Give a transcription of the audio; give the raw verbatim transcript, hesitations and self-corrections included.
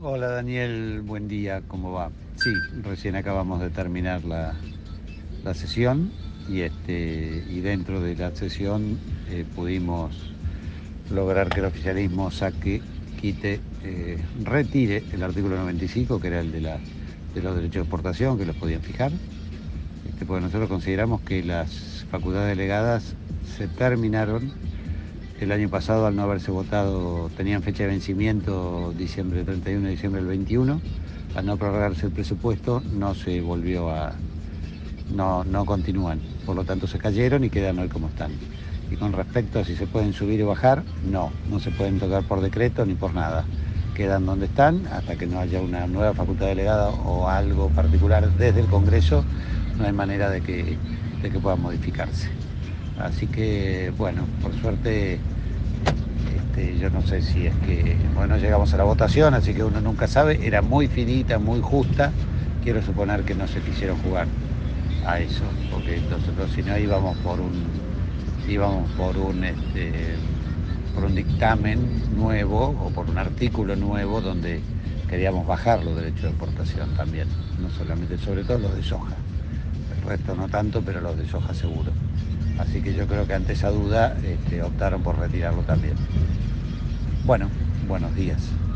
Hola Daniel, buen día, ¿cómo va? Sí, recién acabamos de terminar la, la sesión y, este, y dentro de la sesión eh, pudimos lograr que el oficialismo saque, quite, eh, retire el artículo noventa y cinco, que era el de, la, de los derechos de exportación, que los podían fijar, este, porque nosotros consideramos que las facultades delegadas se terminaron el año pasado al no haberse votado, tenían fecha de vencimiento diciembre treinta y uno de diciembre del veintiuno, al no prorrogarse el presupuesto no se volvió a, no, no continúan, por lo tanto se cayeron y quedan hoy como están. Y con respecto a si se pueden subir y bajar, no, no se pueden tocar por decreto ni por nada. Quedan donde están hasta que no haya una nueva facultad delegada o algo particular desde el Congreso, no hay manera de que, de que puedan modificarse. Así que, bueno, por suerte este, yo no sé si es que, bueno, llegamos a la votación, así que uno nunca sabe, era muy finita, muy justa, quiero suponer que no se quisieron jugar a eso, porque nosotros si no íbamos por un, íbamos por un, este, por un dictamen nuevo o por un artículo nuevo donde queríamos bajar los derechos de exportación también, no solamente, sobre todo los de soja, el resto no tanto, pero los de soja seguro. Así que yo creo que ante esa duda este, optaron por retirarlo también. Bueno, buenos días.